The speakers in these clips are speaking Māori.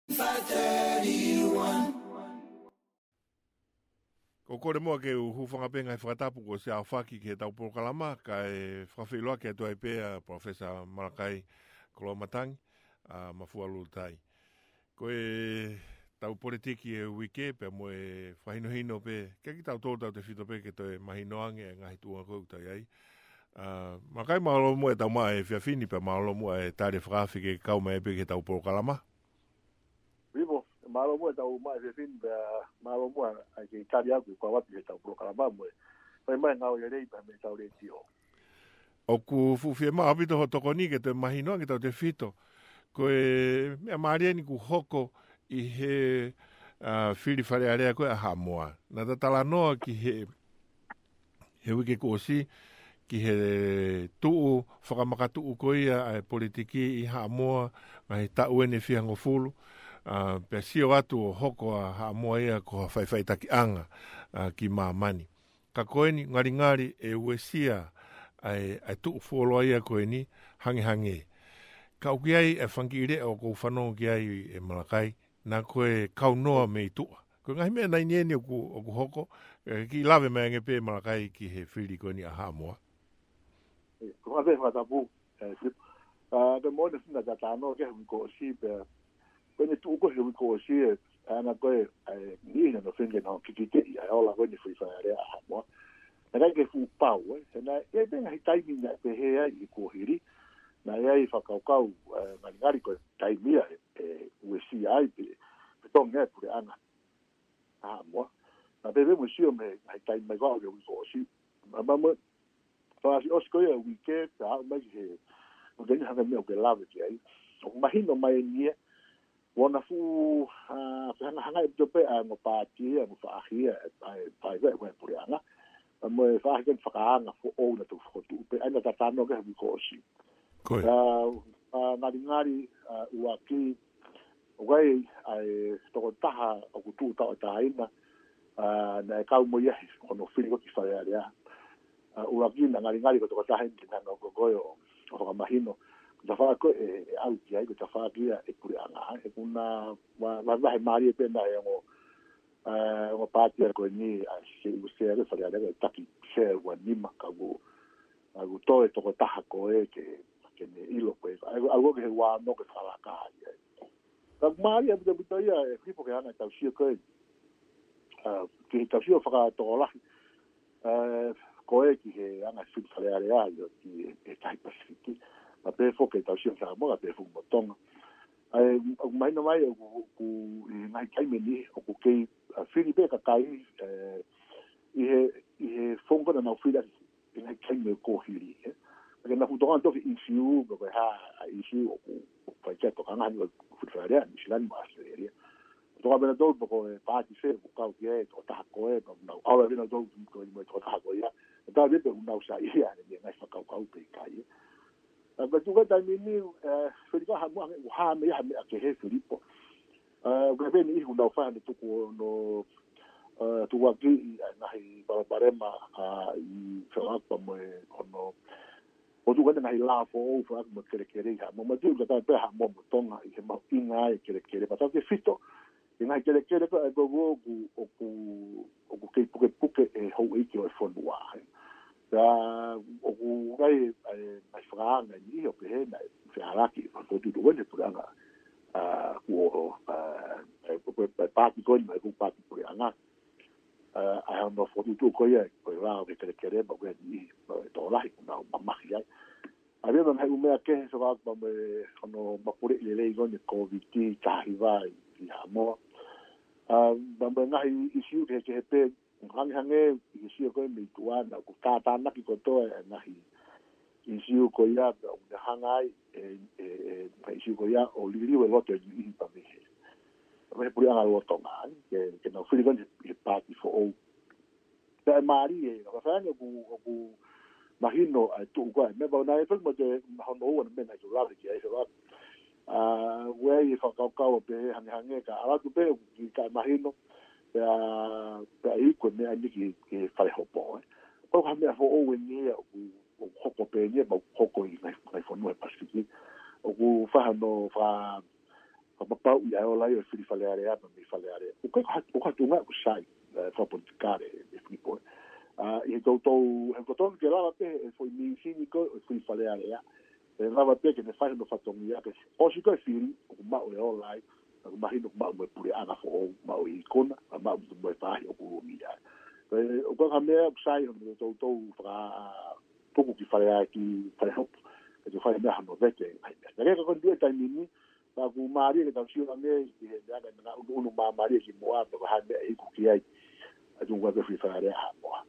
531. Ko kore moa ke uhu whangapenga e whakatapu ko se awhaki ke tau porokalama ka e whawhiloa ke atua ipea Professor Malakai Kolomatangi mafua lutai. Ko e tau politiki e wike pe mo e whahinohino pe ke ki tau tō tau te whito pe ke to e mahinoange e ngahi tua kou tai ai. Malakai mahalo mo e tau maa e whiawhini pe mahalo mo e tare whakawhi ke kauma e pe ke tau porokalama. Vivo, malo mo tau mai se fin malo mo ai ke kari aku kwa wapi tau pro kala mo. Pai mai ngau ye rei pa me tau le tio. O ku fufie maa apito ho toko ni ke te mahinoa ke tau te whito. Ko e mea maaria ni ku hoko i he whiri whare area koe a hamoa. Nā tatala noa ki he wike kōsi, ki he tuu, whakamakatu koia ai politiki i hamoa, ngai tau ene whiango fulu. Pea sio atu o hoko a hamoa ia ko whaiwhai taki anga ki mamani. Ka koeni ngari e uesia ai tuu fuoloa ia koe ni hangi. Ka uki ai e whangiire o kou whanau ki ai e Malakai, nā koe kau noa me i tua. Koe ngahi mea nai nieni o ku hoko, ki lawe mea nge pe Malakai ki he whiri koe ni a hamoa. Ko ave fa tapu. De mo de sina da tano ke ko si pe. Ko ni tu ko he ko si ana ko ni no finge no ki ai ola ko ni fui fa area a hamoa. Na ke fu pau, na e benga hitai ni pe he ai ko hiri. Na ia i whakaukau ngari ko taimia uesi ai pe tonga pure ana moa. Na bebe mo sio me ai tai mai ko o si. Mama fa si osko ia wike ta mai he o deni hanga me o ke lave ki ai. O mahino mai ni wona fu hanga e tope a mo pati a mo faahia ai vai pure ana. Mo fa ke whakaanga fo o na tu fotu pe ana tatano ke ko si. Koe. Ngari ua ki wai ai toko taha o kutu tau taina na e kau mo iahi kono whiri waki whare area. Ua ki na ngari ko toko taha inti nanga o gogoio o hoka mahino. Ko ta whaa koe e au ki ai, ko ta whaa kia e puri anga. E kuna wahe maari e pena e ngo pātia koe ni a se usere whare area e taki share ua nima kagu toe toko taha koe ke ne ilo koe. Algo ke he wā no ke whalaka ai. Ka maari e buta ia e whipo ke ana tau sia koe. Ki tau sia whakatoa lahi. Koe ki he anga whip whaleare ai ki e tai Pasifiki. Ma pefo ke tau sia whakamoga pefo motonga. Maina mai ku ngai kaimeni o ku kei whiri pe ka kai i he whongona nau whiri i ngai kaimeni kōhiri. Porque na futonga to issue ko ha issue o paike to kana ni futarea ni silani masteria to ga bena do ko party se ko ka ye to ta ko e no ala bena do ko ni to ta ko ya ta de pe una usa ia ni na sa ka pe kai ba tu ga ta ni Filipa ha mo ha me ke he Filipo ga bena I una fa ni to ko no tu wa ki na hi barema I fa pa mo no o tu kena la fo o fa mo kere ha mo tu ka pe ha mo tonga I ke ma inga kere pa ke fito ina kere ko go o ku ke puke e ho I ke o fo wa ya o ku ngai mai fra na ni o pe na fe ala ki o tu wene tu anga ku pa ki ko ni ku pa ki pu anga I have no for tu ko ye ko la ke kere ba we ni to la na ma ya Avea mai umea ke so va ba me no mapure le go ni COVID ka hiva I Samoa. Ba me ngai issue ke pe hange issue ko me tuana ku ta na ki ko to ngai issue ko ya de hangai issue ko ya o lili we lo te I pa me. Me pure anga lo to ngai ke no fili ko ni party for all. Ta mari e ka fa ku mahino ai tu ko me ba na e mo te hono o me na tu la ki ai so we I fa ka pe hange ka ala tu pe ki ka mahino pe I ko me ani ki fa le hopo o ka me fo o we ni o hopo pe ni ba hoko I mai fo no Pasifiki o ku fa no fa papapau ia o lai o fili fale area ma mi fale area o ka tunga ku sai fa politikare e flipo e tou e koton ke lava pe e foi mi sini ko e fili fale area e lava pe ke ne fai no fatongia ke o si ko fili o ma o lai o ma hino ma mo pure ana fo ma o ikona ma mo fai o ku mi ya o ka me sai o tou fra pouco ki fale aki fale hop e fai me hano vete e ka kon due taimini pa ku mari ke tau siu ame e ya na unu ma mari ki moa pa ha me e ku ki ai a tu wa fili fale area moa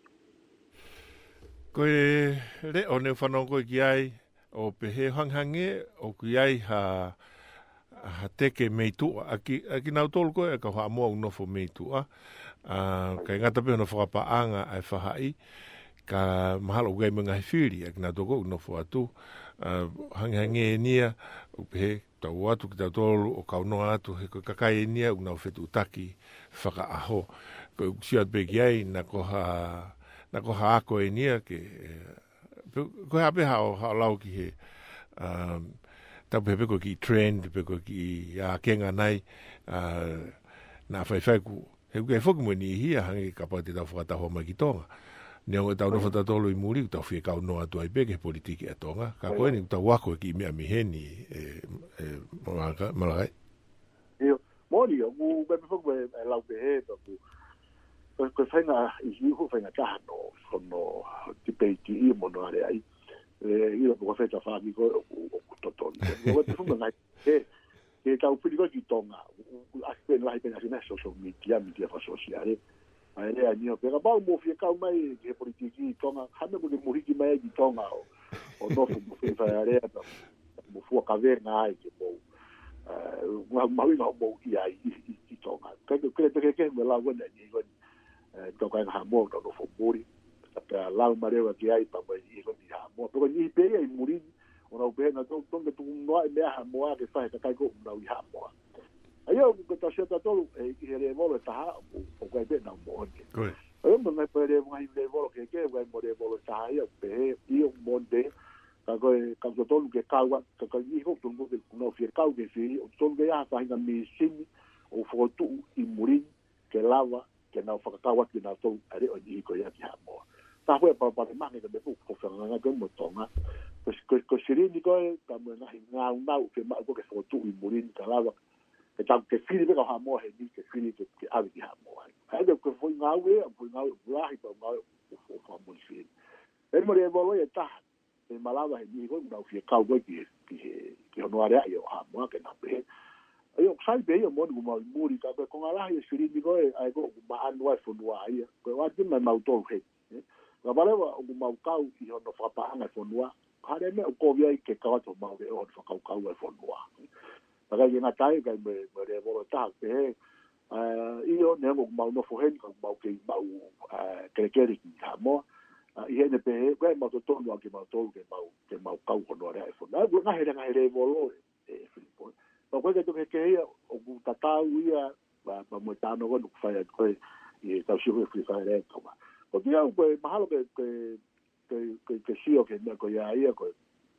ko le one whanongo ki ai o pehe hanghange o ki ai ha teke meitua aki nau tolu koe ka hoa mua unofo meitua ka ingata pe no whakapaanga ai whahai ka mahalo ugai mga hifiri aki nau toko unofo atu hanghange nia o pehe tau atu ki tau tolu o kaunoa atu he koe kakai nia unau whetu utaki whaka aho ko siat pe ki ai na koha ako e nia ke koe hape hao lau ki he tau pepe ko ki trend pepe ko ki kenga nai na whai ku he foki mo ni hia hangi ka pa te tau whakataho mai ki tonga neo tau no whatatolo i muri tau whi kau noa tu ai peke politiki a tonga ka koe ni tau wako ki mea miheni malakai io mori o mu be foki e lau pe he ko whainga i hiu whainga tahano kono ti peiti i mono are ai io ko feta fa mi ko toton o te fuma nai e tau pili ko ki tonga a pen lai pen asina social media fa sociale ai le ani o pega ba mo fi ka mai ke politiki tonga hame mo mo hiki mai ki tonga o no fu fi fa area mo fu ka ver nai ke mo ma mo ki ai ki tonga ke me la wona ni ko to ka ha mo no fu muri pe la mareva ki ai pa mai i ko ni ha mo ko ni pe ai muri ona o pena to tonga tu no me ha mo a ke fa ka kai ko na i ha mo ai o ko ta sheta to e ki re mo ta o ko pe na mo ke ai mo me pe re mo ai le mo ke mo re mo ta ai pe i o mo de ka ko to ke ka wa ka ni ho to mo ke no fi ka ke fi o to ke ya fa nga mi sini o fo tu i muri ke lava ke na fa ka wa ki na to ari o ni ko ya ki ha mo ta fue para más que me puso fanga que mo tonga pues que sería ni ko ka mo na nga que ma ko que fo tu i muri ka lava que tam que fili be ka ha mo he ni que fili que ave ki ha mo ai de que foi nga we la hi pa nga fo mo fili el mo re volo ya ta e malava he ni ko na fi ka ko ki no are ai ha mo que na be eu sai bem o mundo como muri ka ko ala hi fili ni ko ai ko ma anwa fo no ai ko wa ti ma auto he la valeva o maukau i ono whakapaanga e whanua, hare me o kovia i ke kawato mau e ono whakaukau e whanua. Taka i ngā tai kai me re volo taha pe he, i o ne mo mau no foheni, ka mau ke mau kerekere ki ha moa, i hene pe he, kai mau to tonu a ke mau tolu ke mau kau whanua rea e whanua. Ngahe re volo e Filipo. Pa koe ke toke ke hea, o ku tatau ia, pa mo tāno ko nuk whai at koe, i tau siho e Filipo rea kama. O kia ko mahalo ke sio ke me ko ia ia ko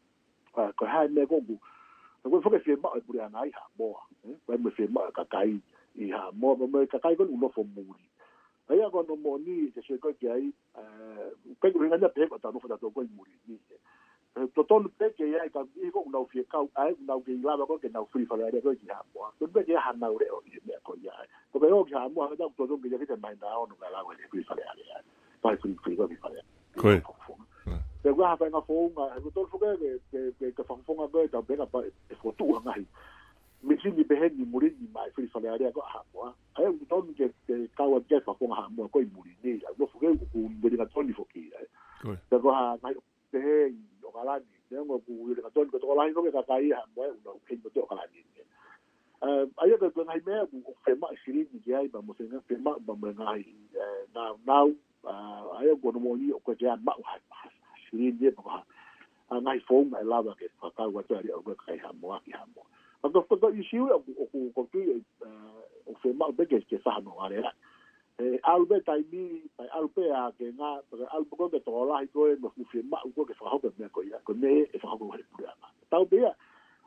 ha me ko bu ko fo ke fi ma bu ya nai ha mo ko me fi ma ka kai i ha mo me ka kai ko no fo muri ai ko no mo ni se ko ke ai ko ringa na pe ko ta no fo ta ko muri ni to ton pe ke ia ka i ko no fi ka ai no ke la ko ke no free fa ya ko ki ha mo to be ke ha na re o me ko ia ko be o ki ha mo ha ta to ke ke mai na o no ka la ko free fa ya vai free ko fi fa ya koe pe wa fa nga fo nga ko to fo ke fa fo nga be ta be ka e fo tu nga hi mi si ni be ni muri ni mai free fa ya ko ha mo ai ko to ke ka wa ke fa fo nga mo ko i muri ni la no fo ke ko be nga to ni fo ki koe pe ko ha mai pe he o kala ni ne ngo ku ka to ko la ni ko ka kai ha mo no ke mo to kala ni ai ko ngai me ko fe ma siri ni ai ba mo se nga fe ma ba mo ngai na ai ko no mo ni o ko ja ma siri ni ba ngai fo ngai la ba ke fa ka wa ta ri o ko kai ha mo ki ha mo ko i siu o tu o fe ma be ke sa no are albe tai mi albe a ke nga albe ko to la ko no fu fe ma ko ke fa ho me ko ya ko me e fa ho he pura tau be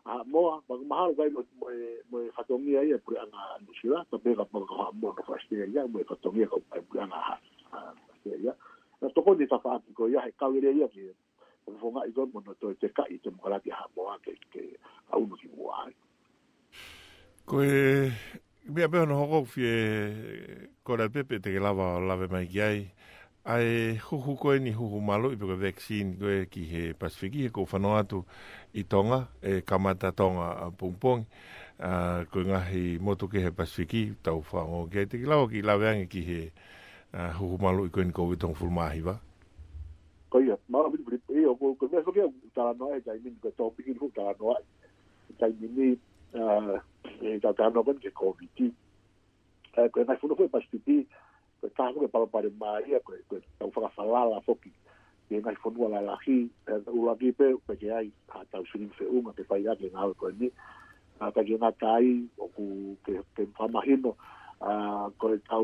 moa mahalo vai mo fatongia ia por anga nusila to pega mo ka mo no faste ia mo fatongia ko por anga ia na to ko ni ta fa ko ia he kawire ia ki fo nga iko mo no to te ka i te mo la ti ha moa ke a uno ki moa ko mea peo no hoko fie kora pepe te ke lava mai ki ai ai huhu koe ni huhu malo i peko vaccine koe ki he Pasifiki he ko whanau atu i tonga e kamata tonga a pongpong koe ngahi moto ke he Pasifiki tau whanau ke te ki lawa ki laweangi ki he huhu malo i koe ni koe tong fulmahi wa ko ia ma bi bi o ko me so ke tala no e kai min ko to piki fu tala no kai min e ta no kon ke covid ko na fu no foi Pasifiki ko ta ko para para mai ko tau fa falala foki e ngai fonua la lahi u la gipe pe ke ai ha tau sunin fe uma pe pai ake ngau ko ni a ka ke ngatai o ku ke famahino ko tau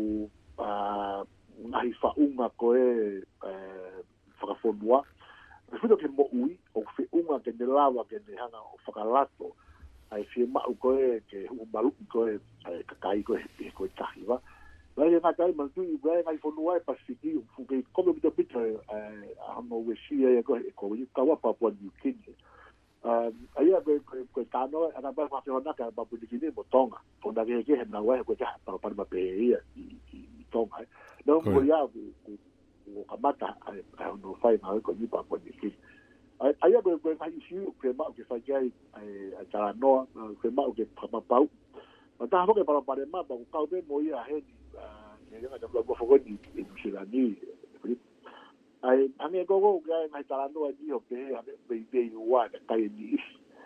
ngai fa uma ko fa fonua fito ke mo ui o fe uma ke de lava ke de hanga o fakalato ai fi ma ko ke u malu ko ka kai ko ko tahiva Lai nga tai man tu ibrahim ai fonua e Pasifiki fu ke como bit bit a mo wesia e ko i kawa Papua New Guinea ai a ko tano ana ba fa ona ka Papua New Guinea mo tonga ona ke na wa ko ja pa ma pe i tonga no mo ya o kamata ai no fai na ko ni Papua New Guinea ai a ko ngai siu ke ma ke fa ai a tala no ke ma ke pa pau ma ta ho ke para ma ba ko ka mo ia he yang ada blog fogo di Silani ai ane gogo ga ngai talando ai o pe ave be wa da kai ni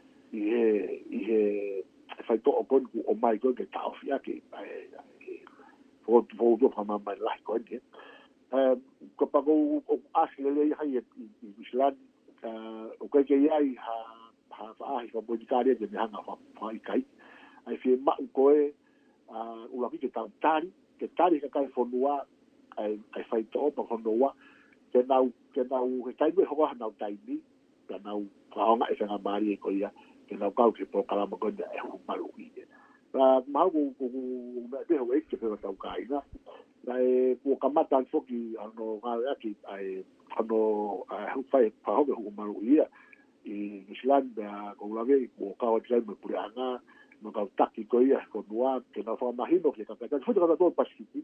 i fai to opon ku o mai go ke ta ofia ke ai fogo do pa ma la ko ni ko pa go asile le hai i Silani o ke ai ha fa ai ko bodikaria de hanga fa kai ai fi ma ko o la ki ta tari ke tari ka kai fonua ai fai to pa fonua ke nau he kai me ho na tai ni ke nau ka nga e nga mari ko ia ke nau ka ke po kala mo ko e hu malu i ma go na de ho ke pe ta kai na ai ko kamata foki ano ga ki ai ano hu fai pa ho hu malu ia i Islanda ko la ve ko ka o tsai me puranga no ka taki ko ia ko noa ke na fa mahino ke ka ka fu ka to Pasifiki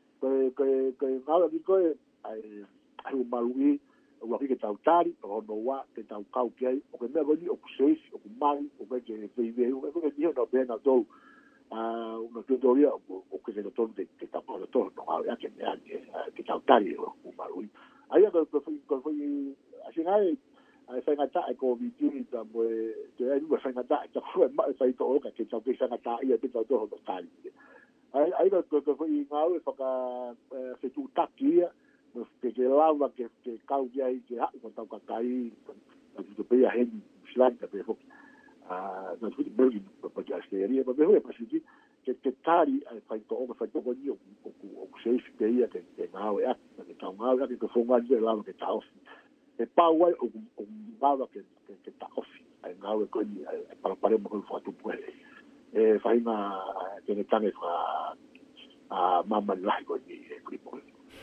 ke ngala di ko ai malui o ki ke tau tari o no wa ke tau kau ke ai o ke me goni o kuseis o ku mari o ke ve o ke ni no be na do una teoria o que se lo tonte que está por todo no había que tautar o malui aí ko foi así nai ai fai ngata ko vitini ta mo te ai mo fai ngata ta ko ma fai to o ka ke tau ke sa ngata ia te tau to tali ai ko foi ngau e faka se tu takia mo ke lava ke kau ia i ke ha ko tau ka kai to pe a hen slanta pe fo na tutti belgi per la steria ma vedo Pasifiki che tari fai to ko ni o sei che ia che ngau e che tau ngau che fo ngau ia lava che tau e paua o bava che ta offi ai ngau e koni para mo ko fatu puele e fai na che ne tane fra a mamma lai ko ni e kripo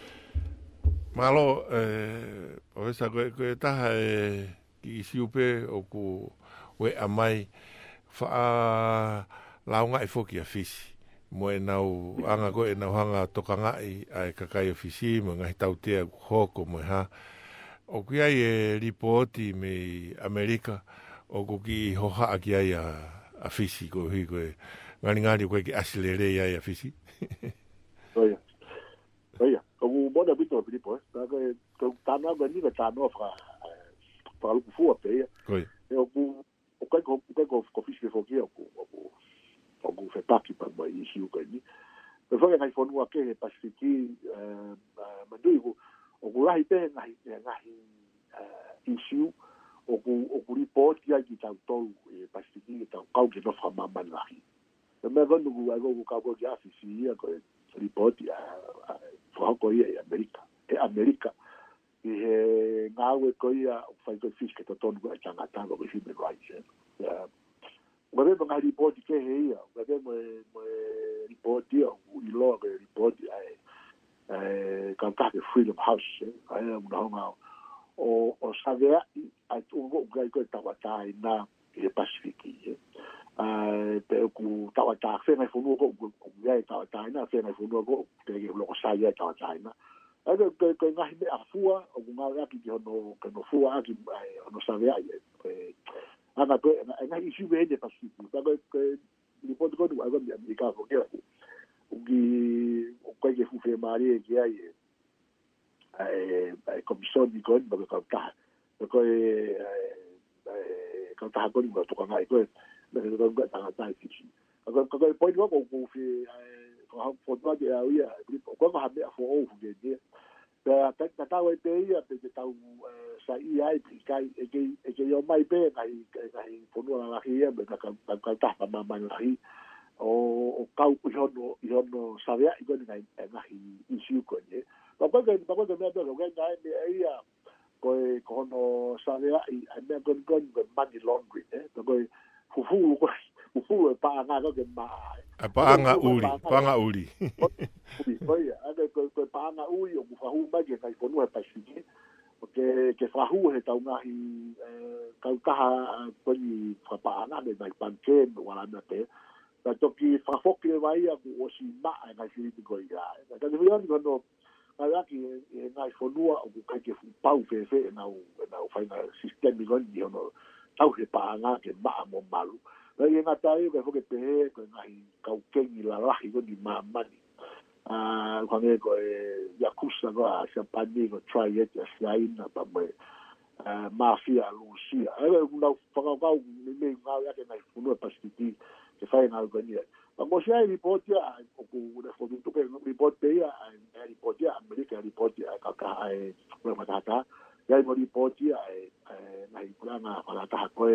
malo o esa ko ta ki siupe o ku we amai fa launga e foki a fisi mo e nau anga ko e nau hanga tokanga ai kakai ofisi mo ngai tautea hoko mo ha o ki ai e ripoti me Amerika o ko ki hoha aki ai a fisi ko hi ko ngari ko ki asilere ai a fisi oia o bona bito ripo ko tana ga ni ga tano fra lu fu a pe e o ko fisi fo ki o fe paki pa mai isi u ni pe fo ngai fonua ke Pasifiki manduigo o lahi pe ngai issue o report ya ki tau tolu e Pasifiki tau kau ke no fa mama lahi e me go ngu ai go ka go ya fisi ya ko report ya fo ko ia Amerika e ngau e ko ia fai ko fiske to tonu ga tanga tango ke human rights Ngave mga report ke heia, ngave mo report dia I lo ke report ai ka ka Freedom House ai una honga o savea ai tungo ga ko tawata na e Pacific pe ku tawata fe na funu ko ga tawata na fe na funu ko ke lo sa ya tawata na ai ko ngai me afua o nga ya ki no ke no fua ki no savea ana ko nga issue be de Pacific ta ko report ko du aga mi ka ko ke ugi o ko ke fu fe mari ke ai commission di ko ba ka ta ko ka ta ko ni ko to ka ngai ko me ko ga ta ta ki ko point ko fi ko ha fo ba de ya ko ha me fo o fu de ta ta we pe ya pe ta sa ai kai ke yo mai pe ngai fo no la hia me ka ta ma la hi o kau ku no sabia I go ngai ngai issue ko ni pa ko me do ga ngai me ia ko no sabia I me go money laundry to go fu pa nga ko ke ma pa nga uri ko ia ko pa nga uri o fa hu ma ke kai ko no pa si ke fa hu he tau nga ka ko ni pa nga me mai panke wala na te ta toki fa foki vai a o si ma nga si ko ia ta de yo no ala ki ngai fonua o ka ke fu pau fe na o fa na sistemi go ni no tau he pa nga ke ma mo malu la ye nga tai ko ke pe ko ngai ka ke ni la la go ni ma mani ko nge ko yakuza go a sa pani go try it ya saina pa me mafia Lucia una fa ga me nga ya ke ngai fonua pasiti ke fa na go ni mo sia report ya ku de fo tu ke report pe ya report ya America report ya ka ai ko matata ya mo report ya na plana para ta ko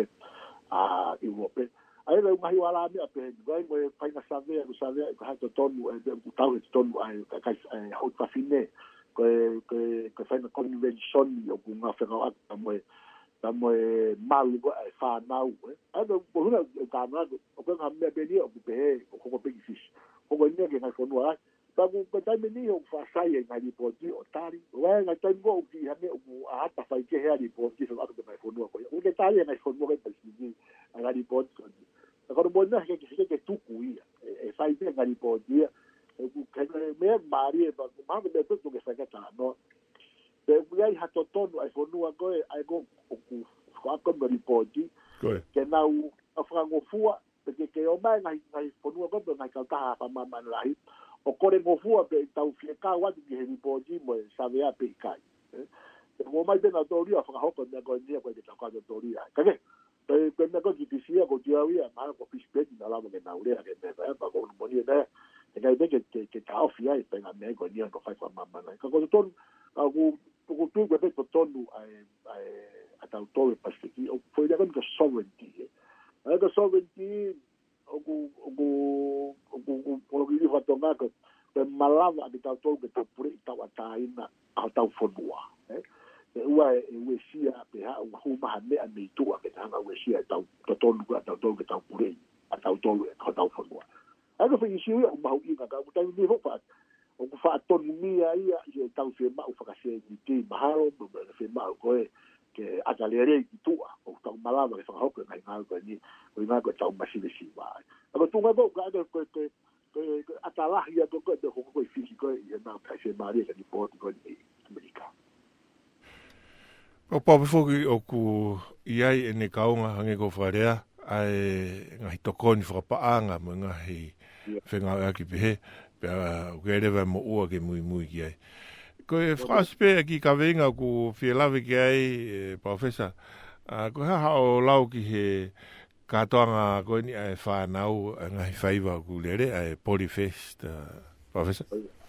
Europe ai le mai wala mi pe vai mo fa na save ko ha to tonu ku tau tonu ai ka ho pa fine ko fa na convention yo ku nga fa ga mo tamo malu go fa na u do po na ka na o ka me be ni o pe ko pe fish ko go ni ke na ko no ta ku ta me ni o fa sai na di po ti o tari wa na ta go ki ha me o a ta fa ke ha di po ti so a ko me fo no ko o ke tari na fo no ke pe ni a di po ko ko bo na ke tu ku ia fa i na di po ti ku ke me mari ba ma me to ke fa ka ta no pe ai ha to tonu ai fo no go ai go ku ko me ripoti ke na u afrango fua pe ke o mai ngai fo no go ngai ka ta pa ma lai o kore mo fua pe tau fie ka wa ki ripoti mo sabe a pe kai mo mai be na to ria fa ho ko me go ni ko te ka to ria ka ke pe me ko ki sia ko tia wi ma ko fish pe na la me na ure ke me pa ko mo ni ne ke ke ta ofia pe na me go ni ko fa ma lai ka ko to ko tu ko to tonu ai ata to Pacific o foi da con sovereignty ko sovereignty o que dijo a tomar que malava de tal to que ta pure ta wata ina a ta fonua we sia pe ha u ma me a me tu a que ta we sia ta to to que ta pure a ta to que ta fonua ko foi isi o ma u ina ka ta ni ho fa o ku fa autonomia ia e tau fe ma o fa se ti mahalo do fe ma ko ke atalere ki tu o tau malava ke fa ho ke ngai ngai ko ni ko tau ma si ba ko tu ga ko atala ia ko ko físico e na ka se mari ke ni po ko ni Amerika o pa fo o ku ia e ne kaunga hange ko farea ai ngai to kon fa paanga mo ngai whenga aki pehe pea ukereva mo ua ke mui ki ai ko e whakaspe ki ka venga ku whielawe ki ai professor ko ha o lau ki he katoanga ko ni ai whanau ngai whaiva ku lere ai Polyfest professor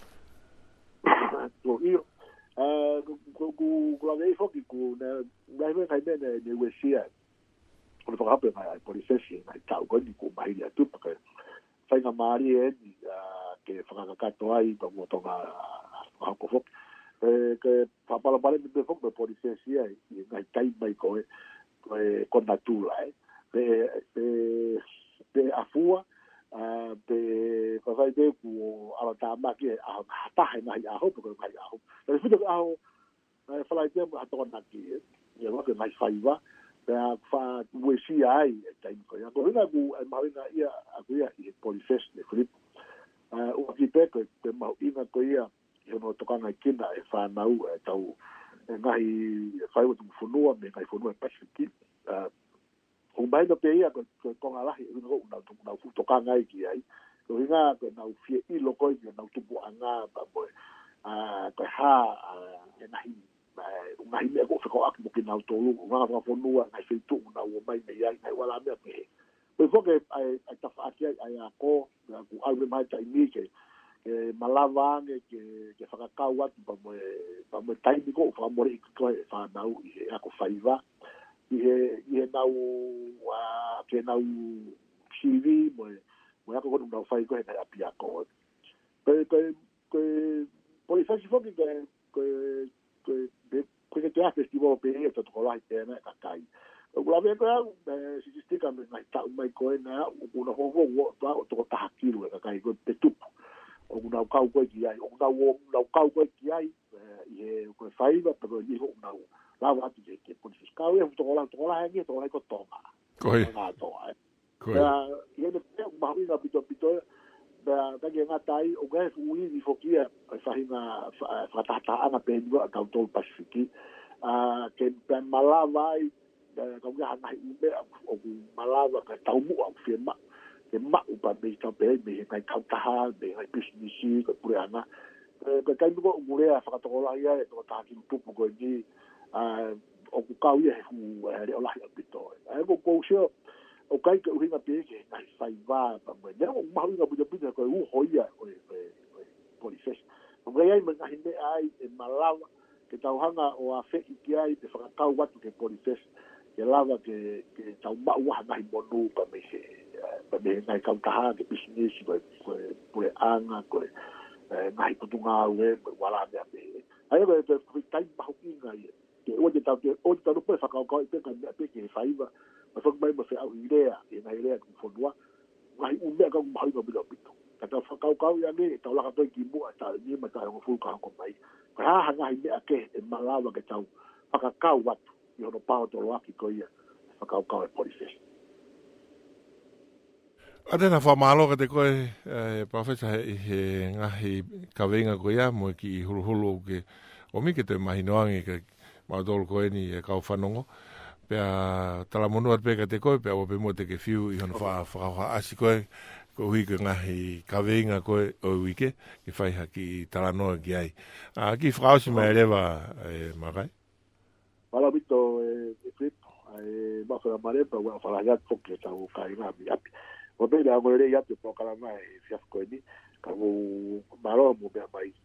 ko io ku la vei foki ku ngai me kai me ne wesia ko fa hape mai Polyfest ngai tau ko ni ku mai ya tu pa whainga maari ni ke whakakato ai pa mo tonga hako fok ke whapalapale me fok me Polyfest ai ngai tai mai koe kona tūla pe afua pe vai pe ku ala ta ma ki a ta hai mai a ho ko mai a ho pe fu a ho fala te a to na ki e wa ke mai fai wa pe a fa we si ai tai ko ya ko na ku mai na ia a ku ia i polifest de flip o ki pe ko pe ma ina ko ia e no to kana kina e fa na u e tau ngai fai o tu funua me ngai funua pasiki o mai no pe ia ko nga la no na fu to kana ki ai ko ina ko na fie i lo ko i na tu bu anga ba bo ko ha e ngai me ko ko ak mo ki na to lu nga fa funua ngai fe tu na o mai me ia ngai wala me pe pe fo ke ai ta fa ki ai a ko ku al mai ta ni ke malava ke whakakau atu pa mo taimi ko wha more i koe wha nau i he ako whaiva i he nau ke nau CV mo ako konu nau whai koe nei api ako koe polifasi whoki koe te a festival pe e to toko lahi tēnei kakai ula me koe au sisistika me ngai tau mai koe nea una hovo o toko tahakiru e kakai koe pe tupu o nau kau koe ki ai, o nau kau koe ki ai, i he koe whaiva, pero ni ho nau lawa atu ke polisis kau e, toko la hengi, toko la ko tonga. Koe. Koe. I ene pe, mahui nga pito, kaki ngā tai, o ngai ui ni fokia, e whahinga whakatata ana pe nua, kau tolu Pasifiki, ke pe malawa ai, kau ngā hangai ume, o malawa, ka taumu au whiema, ke mau pa me ka pe me ngai kau taha me ngai business ko pure ana ko kai mo ngure a fa to la ia e to ta ki tu ko ni o ku kau ia hu re ola ia pito ko sho o kai ko ringa pe ke ngai fai va pa me ne o mau nga buja pito ko u hoia o polices o ngai ai me ngai me ai e malawa ke tau hanga o a fe ki ai te fa kau watu ke polices ke lava ke tau mau wa ngai monu pa me se pa me ngai kau taha ke business ko pure anga ko ngai putunga ue wala me ame ai ko te tai mau inga ia ke o te tau no pe whakau kau pe ka me pe ke whaiva ma whak mai ma whi au idea e ngai rea ku whanua ngai umea kau mau inga bila pito ka tau whakau kau ia me tau laka toi ki mua ta ni ma ta ngofuru ka ko mai ka ha ngai mea ke e malawa ke tau whakakau watu i hono pao tolo aki ko ia whakau kau e polices. Atena whamalo ka te koe, profesa he ngahi kawenga koe ia, mo ki hulu ke o mi ke te mahinoangi ke mautolo koe ni e kau whanongo. Pea talamonua te peka te koe, pea wape mo te ke whiu i hono whakawha asi koe, ko hui ke ngahi kawenga koe o wike, ki whaiha ki talanoa ki ai. Ki whakausi mai rewa, Makai? Wala bito e flip, mawhara marepa, wala whalahiat poke tau kai ngā mi api. O bea ngore ia te pokala mai fiaf koe ni, ka mo maro mo bea mai